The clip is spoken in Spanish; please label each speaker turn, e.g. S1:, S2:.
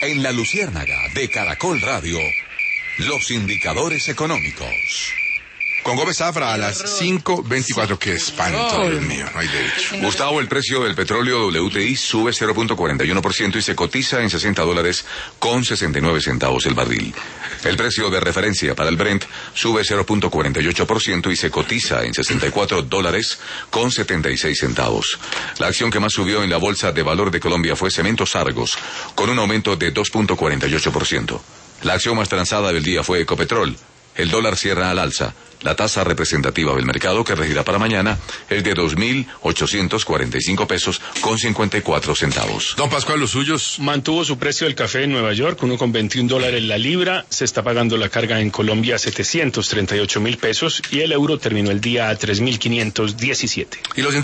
S1: En la Luciérnaga de Caracol Radio, los indicadores económicos.
S2: Con Gómez Zafra a las 5:24. ¡Qué espanto, Dios mío! No hay derecho.
S3: Gustavo, el precio del petróleo WTI sube 0.41% y se cotiza en $60.69 el barril. El precio de referencia para el Brent sube 0.48% y se cotiza en $64.76. La acción que más subió en la Bolsa de Valor de Colombia fue Cementos Argos, con un aumento de 2.48%. La acción más transada del día fue Ecopetrol. El dólar cierra al alza. La tasa representativa del mercado que regirá para mañana es de 2.845 pesos con 54 centavos.
S2: Don Pascual, los suyos.
S4: Mantuvo su precio del café en Nueva York, $1.21 la libra. Se está pagando la carga en Colombia a 738.000 pesos y el euro terminó el día a 3.517.
S2: Y los